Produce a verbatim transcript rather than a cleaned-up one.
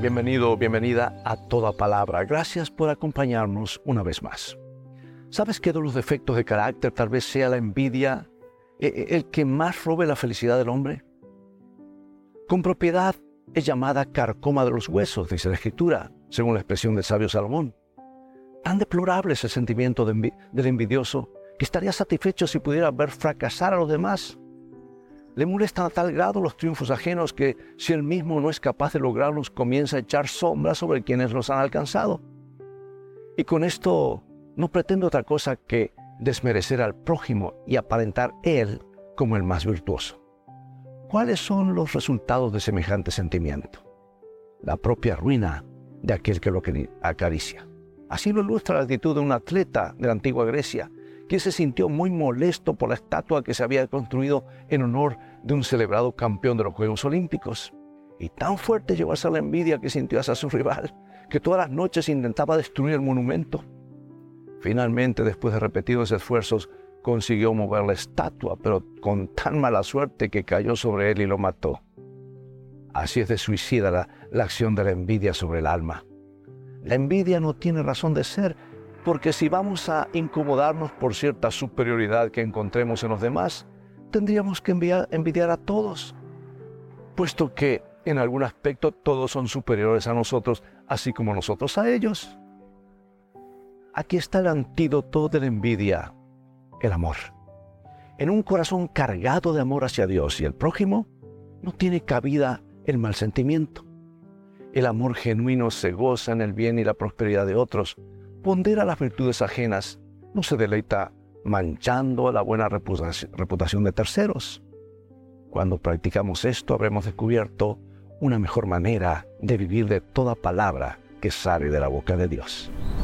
Bienvenido, bienvenida a Toda Palabra. Gracias por acompañarnos una vez más. ¿Sabes que de los defectos de carácter tal vez sea la envidia el que más robe la felicidad del hombre? Con propiedad es llamada carcoma de los huesos, dice la Escritura, según la expresión del sabio Salomón. Tan deplorable es el sentimiento de envi- del envidioso que estaría satisfecho si pudiera ver fracasar a los demás. Le molestan a tal grado los triunfos ajenos que, si él mismo no es capaz de lograrlos, comienza a echar sombra sobre quienes los han alcanzado. Y con esto no pretendo otra cosa que desmerecer al prójimo y aparentar él como el más virtuoso. ¿Cuáles son los resultados de semejante sentimiento? La propia ruina de aquel que lo acaricia. Así lo ilustra la actitud de un atleta de la antigua Grecia, que se sintió muy molesto por la estatua que se había construido en honor de un celebrado campeón de los Juegos Olímpicos. Y tan fuerte llegó a ser la envidia que sintió hacia su rival, que todas las noches intentaba destruir el monumento. Finalmente, después de repetidos esfuerzos, consiguió mover la estatua, pero con tan mala suerte que cayó sobre él y lo mató. Así es de suicida la, la acción de la envidia sobre el alma. La envidia no tiene razón de ser, porque si vamos a incomodarnos por cierta superioridad que encontremos en los demás, tendríamos que enviar, envidiar a todos, puesto que en algún aspecto todos son superiores a nosotros, así como nosotros a ellos. Aquí está el antídoto de la envidia, el amor. En un corazón cargado de amor hacia Dios y el prójimo, no tiene cabida el mal sentimiento. El amor genuino se goza en el bien y la prosperidad de otros, pondera las virtudes ajenas, no se deleita manchando la buena reputación de terceros. Cuando practicamos esto, habremos descubierto una mejor manera de vivir de toda palabra que sale de la boca de Dios.